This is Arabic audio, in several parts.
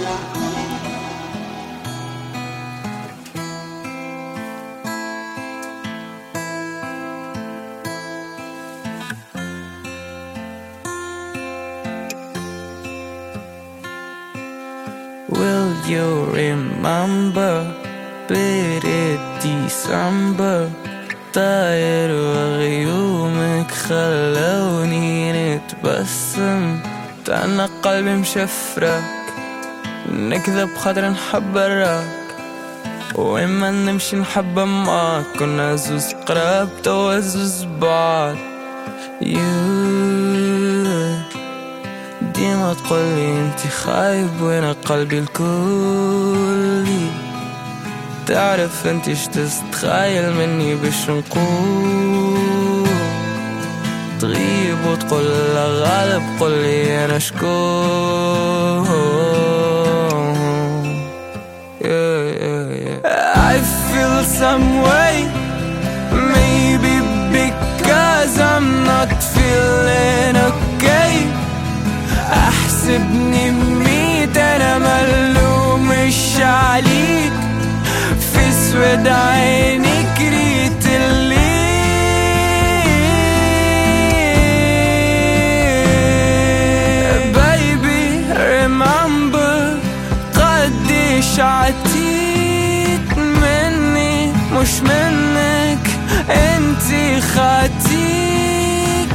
Will you remember بداية ديسمبر طاير وغيومك خلوني نتبسم تعنى قلبي مشفرك نكذب خاطر نحب الراك وإما نمشي نحب معاك كنا زوز قراب توا زوز بعاد ديما تقولي انتي خايب وانا قلبي الكلي تعرف انتي تتخيل مني باش نقول تغيب وتقول غالب قولي انا شكون I feel some way maybe because I'm not feeling okay احسبني ميت انا ملومش عليك في سود عينيك ريت اللي baby remember قديش عتيت مني مش منك انتي خاتيك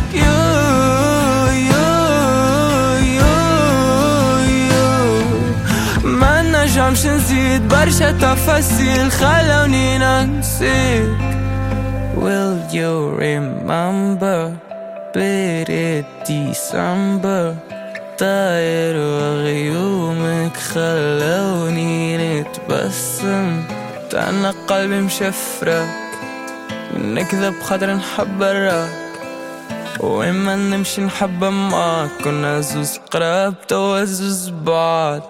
نجمش نزيد برشا تفاصيل خلوني ننسيك Will you remember بداية ديسمبر طاير وغيومك خلوني نتبسم تعنى قلبي مشفرك نكذب خاطر نحب الراك وإما نمشي نحب معاك كنا زوز قراب توا زوز بعاد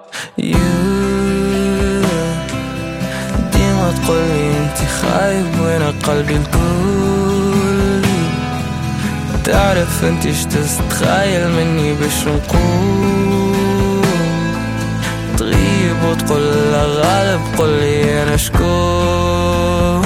ديما تقولي انتي خايب وانا قلبي الكلي تعرف انتي تتخيل مني باش نقول تغيب وتقول غالب قولي انا شكون